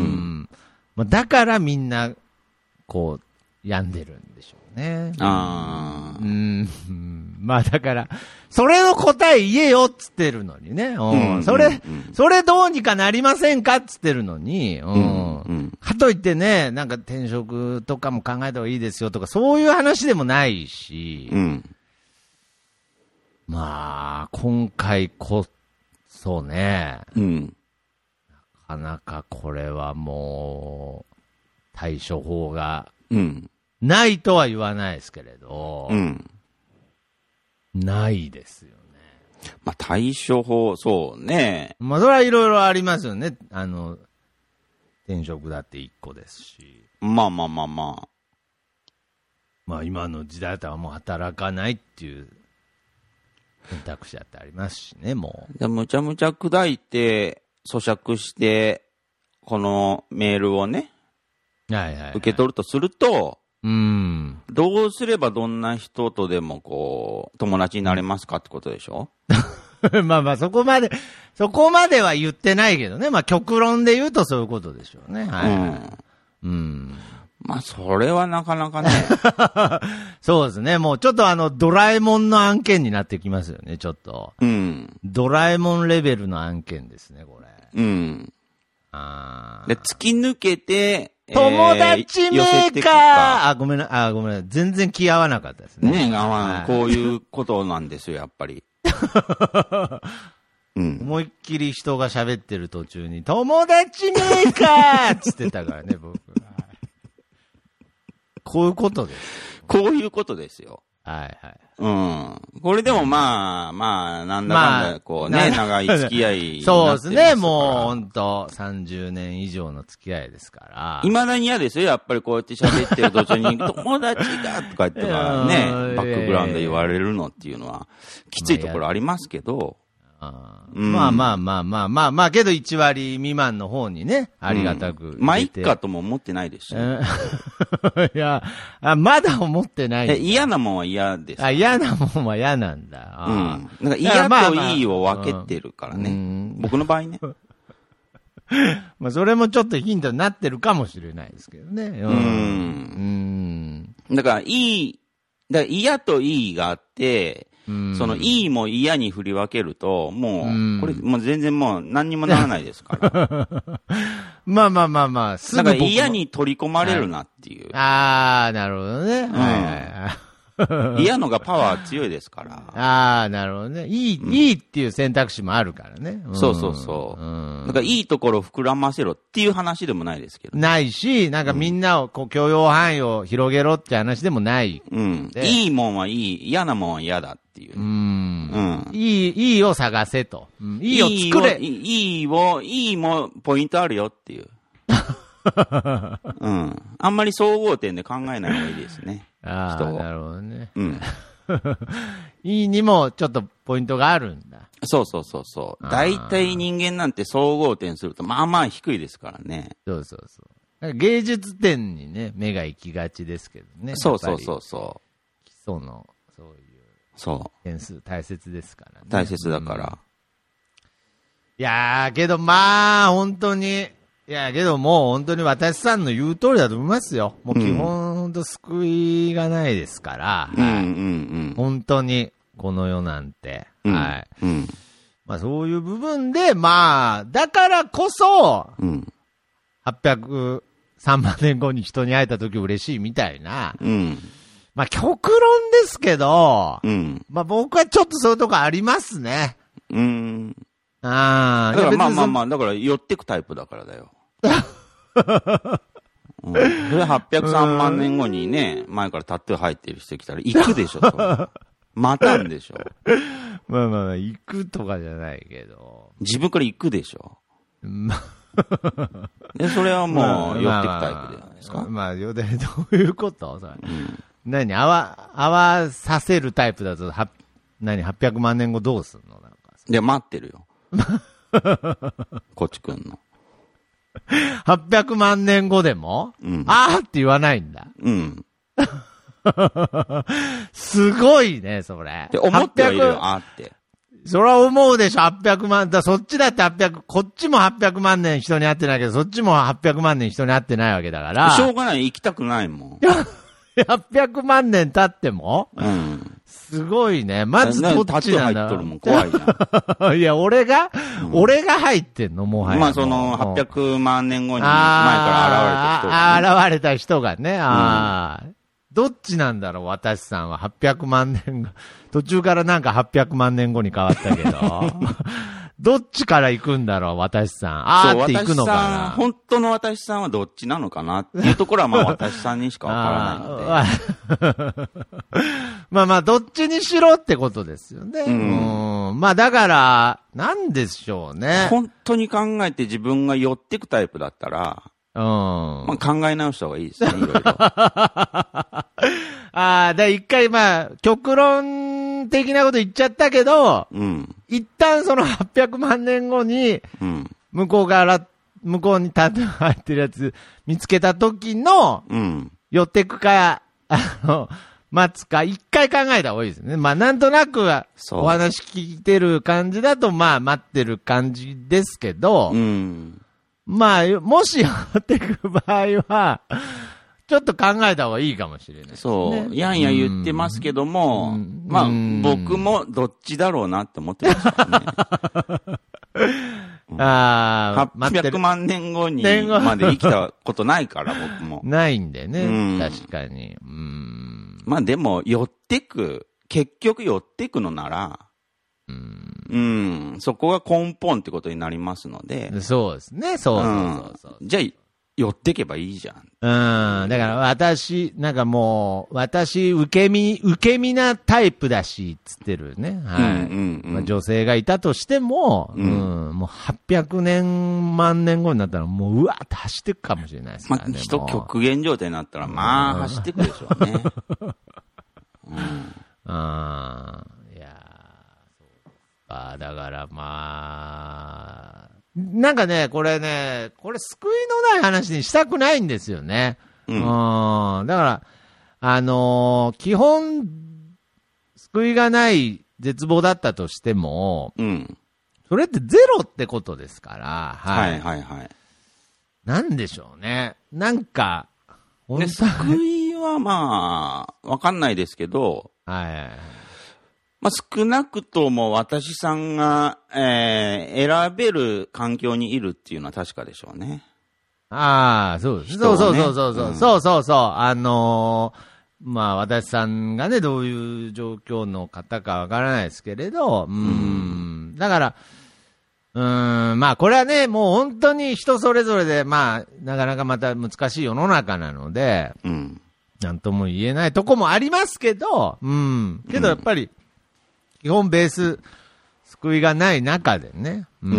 うん、だからみんな、こう、病んでるんでしょうね。 ああ。 うん。まあだから、それの答え言えよっつってるのにね。うん。うん、それ、うん、それどうにかなりませんかっつってるのに。うん。うんうん、かといってね、なんか転職とかも考えた方がいいですよとか、そういう話でもないし。 うん。 まあ、今回こそね。 うん。 なかなかこれはもう、対処法が。 うん。 ないとは言わないですけれど。 うん。 ないですよね。 まあ、対処法、そうね。 まあ、それはいろいろありますよね。あの、転職だって一個ですし。 まあまあまあまあ。 まあ、今の時代だったらもう働かないっていう選択肢だってありますしね、もう。 でむちゃむちゃ砕いて、咀嚼して、このメールをね、 はいはいはい、 受け取るとすると、 うん。 どうすればどんな人とでもこう、友達になれますかってことでしょまあまあそこまで、そこまでは言ってないけどね。まあ極論で言うとそういうことでしょうね。はい、はい。うん。 うん。 まあ、それはなかなかね。 そうですね。もうちょっとあの、ドラえもんの案件になってきますよね、ちょっと。 うん。 ドラえもんレベルの案件ですね、これ。 うん。 あで、突き抜けて、 友達メーカー、 えー、 あ、ごめんな、あ、ごめんな、全然気合わなかったですね。 ねえ、はい、こういうことなんですよ、やっぱり。うん、 思いっきり人が喋ってる途中に、友達メーカーっつってたからね、僕。こういうことです。 こういうことですよ。 はいはい。 うん。これでもまあ、まあ、なんだかんだ、こうね、まあ、長い付き合いそうですね、もう、ほんと、さんじゅうねん以上の付き合いですから。 未だに嫌ですよ、やっぱりこうやって喋ってる途中に、友達がとか言ってからね、バックグラウンド言われるのっていうのは、きついところありますけど、 あうん、まあまあまあまあまあまあ、けどいち割未満の方にね、ありがたく、 うん。まあ、いっかとも思ってないですし、ね。 いやあ、まだ思ってない。 嫌なもんは嫌です。 あ、嫌なもんは嫌なんだ。 うん。なんか嫌といいを分けてるからね。まあまあうん、僕の場合ね。 まあ、それもちょっとヒントになってるかもしれないですけどね。うん。 うんだから、いい、だから嫌といいがあって、その、いいも嫌に振り分けると、もう、これ、もう全然もう何にもならないですから。 まあまあまあまあ、 すぐだから嫌に取り込まれるなっていう。 ああ、なるほどね。うん、はいはいはい。 嫌のがパワー強いですから。 ああ、なるほどね。いい、うん、いいっていう選択肢もあるからね。 うん、そうそうそう。うん、だからいいところを膨らませろっていう話でもないですけど。 ないし、なんかみんなをこう許容範囲を広げろって話でもない。 うん。いいもんはいい、嫌なもんは嫌だっていう。うん。 うん。いい、いいを探せと。うん、いいを作れ。 いいを、いいを、いいもポイントあるよっていう。うん。あんまり総合点で考えない方がいいですね。 ああ、なるほどね。 うん。 いいにもちょっとポイントがあるんだ。 そうそうそうそう。大体人間なんて総合点するとまあまあ低いですからね。 そうそうそう。芸術点にね、目が行きがちですけどね。 そうそうそうそう。 基礎の、そういう。 そう。 点数大切ですからね。 大切だから。うん、 いやー、けどまあ、本当に、いや、けどもう本当に私さんの言う通りだと思いますよ。もう基本、本当救いがないですから。 うんうんうん、 本当に、この世なんて。 うん、 はい。 うん、 まあそういう部分で、まあ、だからこそ、 うん、 はっぴゃくさんまん年後に人に会えた時嬉しいみたいな。 うん、 まあ極論ですけど、 うん、 まあ僕はちょっとそういうとこありますね。 うん。 ああ。 だからまあまあまあ、だから寄ってくタイプだからだよ。うん、それはっぴゃくさんまん年後にね、前からタトゥー入ってる人来たら行くでしょ、それ。待たんでしょ。 まあまあまあ、行くとかじゃないけど。 自分から行くでしょ。で、それはもう寄ってくタイプじゃないですか。 まあ、まあ、まあ、どういうことそれ、うん、何合わ、合わさせるタイプだと、は、何、はっぴゃくまん年後どうすんのなんか。 いや、待ってるよ。こっちくんの。 はっぴゃくまん年後でも、 うん、 あーって言わないんだ。 うん。 すごいね、それ。 って思ってはいるよ、あーって。 それは思うでしょ、はっぴゃくまん。だそっちだってはっぴゃく、こっちもはっぴゃくまん年人に会ってないけど、そっちもはっぴゃくまん年人に会ってないわけだから。 しょうがない、行きたくないもん。 はっぴゃくまん年経ってもうん。 すごいね。まずどっちなんだ。 タトゥー入っとるもん、怖いな。 いや、俺が、うん、俺が入ってんの、もはや。 まあ、その、はっぴゃくまん年後に前から現れた人が、ね。現れた人がね。ああ、うん。どっちなんだろう、私さんは。はっぴゃくまん年後。途中からなんかはっぴゃくまん年後に変わったけど。どっちから行くんだろう、私さん。あーって行くのかな。 本当の私さんはどっちなのかなっていうところはまあ私さんにしかわからないので。 まあまあ、どっちにしろってことですよね。うん。うんまあだから、なんでしょうね。 本当に考えて自分が寄ってくタイプだったら、 うん。 まあ考え直した方がいいですね、いろいろ。 ああ、で、一回まあ、極論的なこと言っちゃったけど、 うん。 一旦そのはっぴゃくまん年後に、 うん。 向こうから、向こうにタトゥー入ってるやつ見つけた時の、 うん。 寄ってくか、あの、待つか、一回考えた方がいいですね。まあなんとなくは、お話聞いてる感じだと、まあ待ってる感じですけど、 うん。 まあ、もし寄ってく場合は、 ちょっと考えた方がいいかもしれない、ね。 そう。やんや言ってますけども、まあ、僕もどっちだろうなって思ってましたね。うん、ああ、はっぴゃくまんねんごにまで生きたことないから、僕も。 ないんでね。うん、確かに。うん、 まあでも、寄ってく、結局寄ってくのなら、うん、うん、そこが根本ってことになりますので。 そうですね。そうそうそうそう、 うん。じゃあ、寄ってけばいいじゃん。 うん。だから私、なんかもう、私、受け身、受け身なタイプだし、つってるね。はい。うんうんうん、まあ、女性がいたとしても、うん、うん、もうはっぴゃくねん、万年後になったら、もう、うわーって走っていくかもしれないですからね。 まあ、人極限状態になったら、まあ、走っていくでしょうね。うん。あいやそうか。だからまあ、なんかね、これね、これ救いのない話にしたくないんですよね。うん。うんだから、あのー、基本、救いがない絶望だったとしても、うん。それってゼロってことですから、 はい。はいはいはい。 なんでしょうね。なんか、 ね、救いはまあ、わかんないですけど、はい。まあ、少なくとも私さんが、えー、選べる環境にいるっていうのは確かでしょうね。 ああ、そうです。そうそうそうそうそう、うん、そうそうそう。あのー、まあ私さんがね、どういう状況の方かわからないですけれど、うん、うんだから、うーん、まあこれはね、もう本当に人それぞれで、まあ、なかなかまた難しい世の中なので、うん、なんとも言えないとこもありますけど、うん、けどやっぱり、うん基本ベース、救いがない中でね。うん。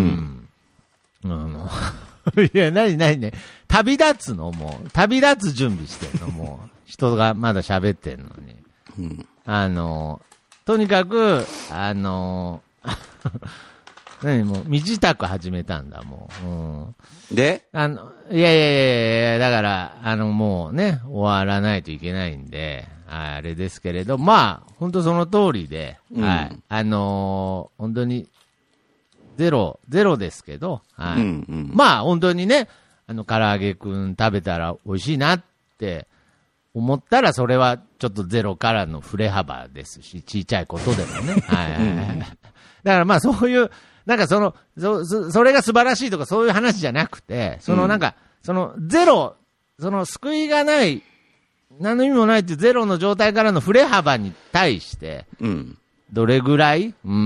うん、あのいや、なになにね。旅立つのもう、旅立つ準備してんのもう、人がまだ喋ってんのに。うん、あの、とにかく、あの、何もう、身支度始めたんだ、もう。 うん、であの、いやいやいやいや、だから、あの、もうね、終わらないといけないんで、あれですけれど、まあ、本当その通りで、うん、はい。あのー、本当に、ゼロ、ゼロですけど、はい。うんうん、まあ、本当にね、あの、唐揚げくん食べたら美味しいなって思ったら、それはちょっとゼロからの振れ幅ですし、ちっちゃいことでもね。はいはいはい。だからまあ、そういう、なんかその、そ、それが素晴らしいとかそういう話じゃなくて、そのなんか、うん、そのゼロ、その救いがない、何の意味もないっていうゼロの状態からの振れ幅に対して、うん、どれぐらい、うん、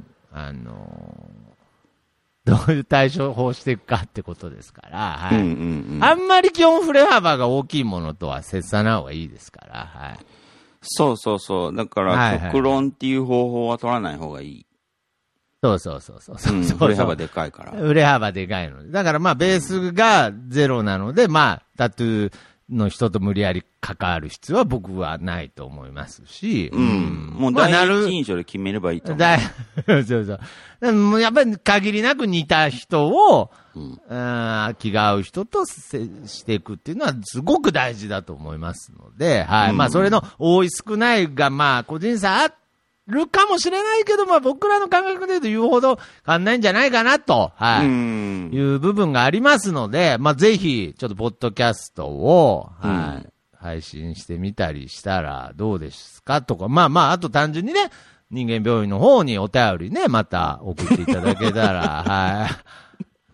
あのー、どういう対処法をしていくかってことですから、はい。うんうんうん、あんまり基本振れ幅が大きいものとは接さない方がいいですから、はい。 そうそうそう。だから、極論っていう方法は取らない方がいい。 そうそうそうそうそう、うん。 振れ幅でかいから。 振れ幅でかいので。だからまあベースがゼロなので、まあタトゥーの人と無理やり関わる必要は僕はないと思いますし。 うん。うん、もう第一印象で決めればいいと思う。 そうそうそう。もうやっぱり限りなく似た人を、うん、あ気が合う人と接していくっていうのはすごく大事だと思いますので、はい。うん、まあそれの多い少ないがまあ個人差あって、るかもしれないけど、まあ僕らの感覚で言うほど変わんないんじゃないかなと、はい。いう部分がありますので、まあぜひ、ちょっとポッドキャストを、はい。配信してみたりしたらどうですかとか、まあまあ、あと単純にね、人間病院の方にお便りね、また送っていただけたら、はい。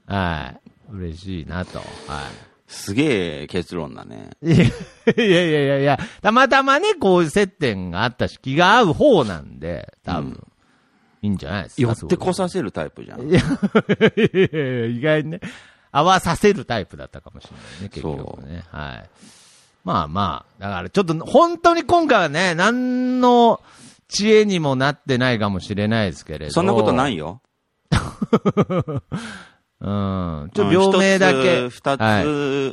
はい。嬉しいなと、はい。 すげえ結論だね。 いやいやいやいや、たまたまね、こういう接点があったし、気が合う方なんで、多分、うん、いいんじゃないですか。 寄ってこさせるタイプじゃん。 いやいやいや意外にね、合わさせるタイプだったかもしれないね、結局ね。はい。まあまあ、だからちょっと本当に今回はね、何の知恵にもなってないかもしれないですけれど。 そんなことないよ。 うん。ちょっと病名だけ。 二つ、はい、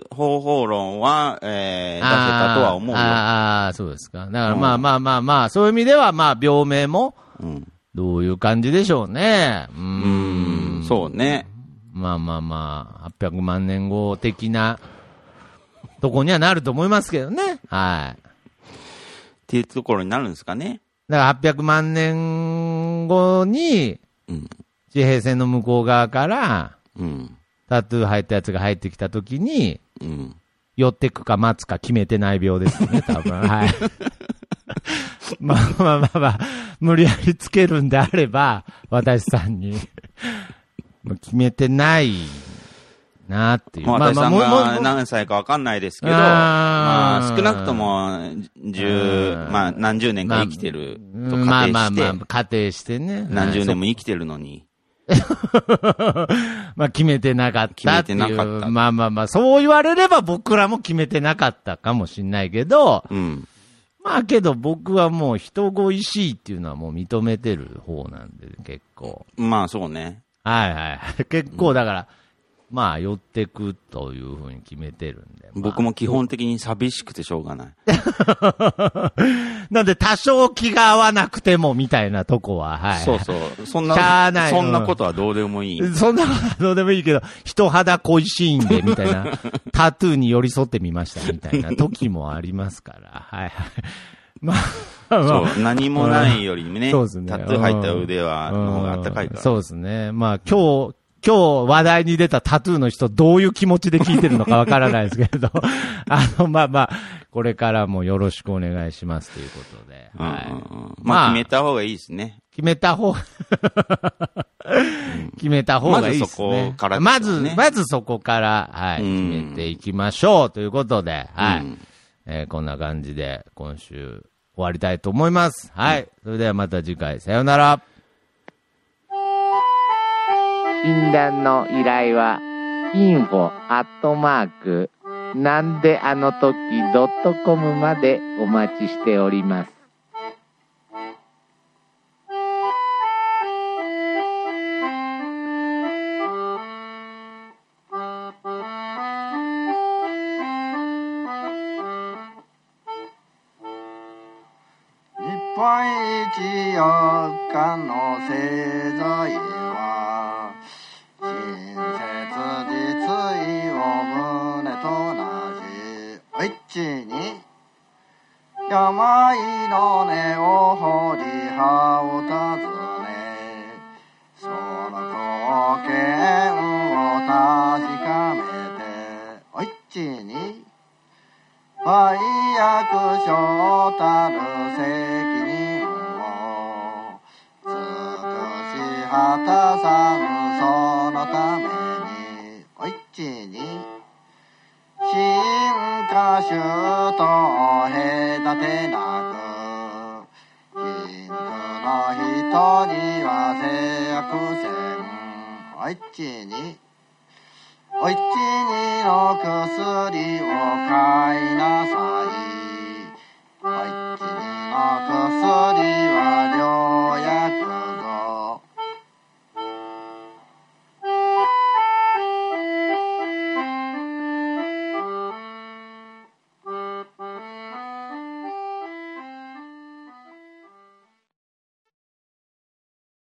方法論は、えー、出せたとは思うよ。 ああ、そうですか。だからまあまあまあまあ、そういう意味ではまあ病名も、どういう感じでしょうね。 うん。うんそうね。 まあまあまあ、はっぴゃくまんねんご的なとこにはなると思いますけどね。はい。 っていうところになるんですかね。 だからはっぴゃくまんねんごに、うん、地平線の向こう側から、うん、タトゥー入ったやつが入ってきたときに、うん、 寄ってくか待つか決めてない病ですね、多分。はい。まあまあまあまあ、無理やりつけるんであれば、私さんに。決めてないなっていう。 まあ、私さんが何歳かわかんないですけど、まあ、少なくとも、十、まあ、何十年か生きてると仮定して、まあまあまあ、 仮定してね。 何十年も生きてるのに。 まあ、決めてなかったっていう。決めてなかった。まあまあまあ、そう言われれば僕らも決めてなかったかもしんないけど、うん。まあけど僕はもう人恋しいっていうのはもう認めてる方なんで、結構。 まあそうね。 はいはい。結構だから、うん、まあ寄ってくというふうに決めてるんで。まあ、 僕も基本的に寂しくてしょうがない。 なんで多少気が合わなくてもみたいなとこは、はい。 そうそう。そんな、そんなことはどうでもいい。 そんなことはどうでもいいけど、人肌恋しいんで、みたいな。タトゥーに寄り添ってみました、みたいな時もありますから。はいはい。まあ、まあ、 そう、何もないよりね、そうですね、タトゥー入った腕は、の方があったかいから。 そうですね。まあ、今日、今日話題に出たタトゥーの人、どういう気持ちで聞いてるのかわからないですけれど、あの、まあまあ、これからもよろしくお願いしますということで。はい。うんうんうん、 まあ、決めた方がいいですね。 決めた方、決めた方がいいですね。まずそこからですね。まず、まずそこから、はい、決めていきましょうということで、はい。うん、えー、こんな感じで、今週、終わりたいと思います。はい。それではまた次回、さようなら。 診断の依頼は、インフォアットマーク、なんであの時ドットコムまでお待ちしております。 日本一四日の製材は親切実意を胸となしお一に病の根を掘り葉を尋ねその貢献を確かめてお一に売約所たる責任を尽くし果たさんそのためにお一に新歌手と隔てなく貧苦の人には制約せんお一にお一にの薬を買いなさい。お一にの薬を